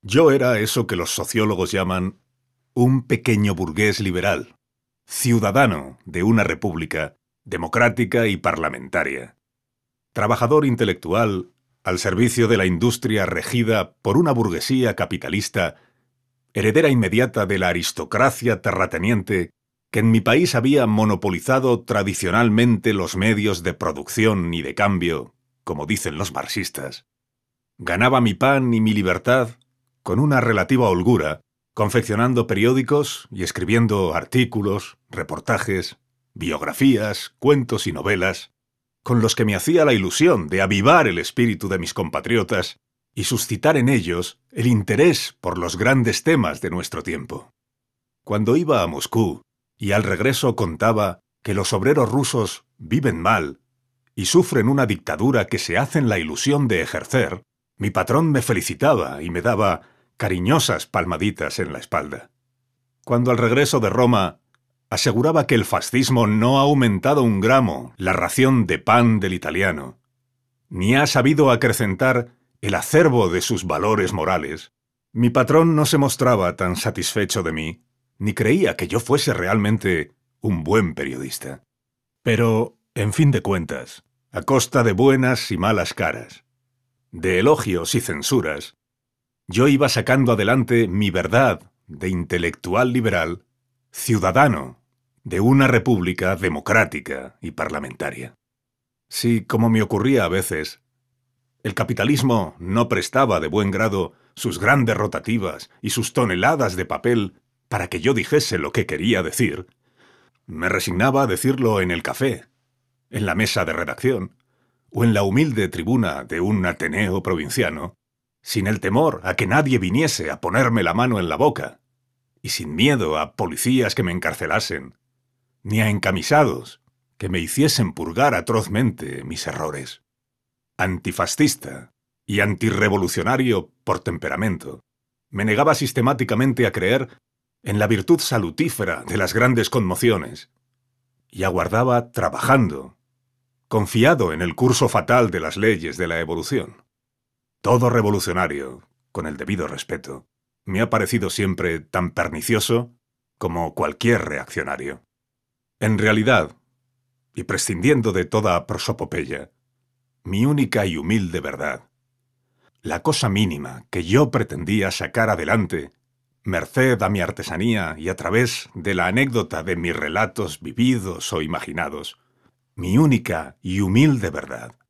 Yo era eso que los sociólogos llaman un pequeño burgués liberal, ciudadano de una república democrática y parlamentaria, trabajador intelectual al servicio de la industria regida por una burguesía capitalista, heredera inmediata de la aristocracia terrateniente que en mi país había monopolizado tradicionalmente los medios de producción y de cambio, como dicen los marxistas. Ganaba mi pan y mi libertad con una relativa holgura, confeccionando periódicos y escribiendo artículos, reportajes, biografías, cuentos y novelas, con los que me hacía la ilusión de avivar el espíritu de mis compatriotas y suscitar en ellos el interés por los grandes temas de nuestro tiempo. Cuando iba a Moscú y al regreso contaba que los obreros rusos viven mal y sufren una dictadura que se hacen la ilusión de ejercer, mi patrón me felicitaba y me daba cariñosas palmaditas en la espalda. Cuando al regreso de Roma aseguraba que el fascismo no ha aumentado un gramo la ración de pan del italiano, ni ha sabido acrecentar el acervo de sus valores morales, mi patrón no se mostraba tan satisfecho de mí, ni creía que yo fuese realmente un buen periodista. Pero, en fin de cuentas, a costa de buenas y malas caras, de elogios y censuras, yo iba sacando adelante mi verdad de intelectual liberal, ciudadano de una república democrática y parlamentaria. Si, como me ocurría a veces, el capitalismo no prestaba de buen grado sus grandes rotativas y sus toneladas de papel para que yo dijese lo que quería decir, me resignaba a decirlo en el café, en la mesa de redacción, o en la humilde tribuna de un Ateneo provinciano, sin el temor a que nadie viniese a ponerme la mano en la boca, y sin miedo a policías que me encarcelasen, ni a encamisados que me hiciesen purgar atrozmente mis errores. Antifascista y antirrevolucionario por temperamento, me negaba sistemáticamente a creer en la virtud salutífera de las grandes conmociones, y aguardaba trabajando, confiado en el curso fatal de las leyes de la evolución. Todo revolucionario, con el debido respeto, me ha parecido siempre tan pernicioso como cualquier reaccionario. En realidad, y prescindiendo de toda prosopopeya, mi única y humilde verdad, la cosa mínima que yo pretendía sacar adelante, merced a mi artesanía y a través de la anécdota de mis relatos vividos o imaginados, mi única y humilde verdad,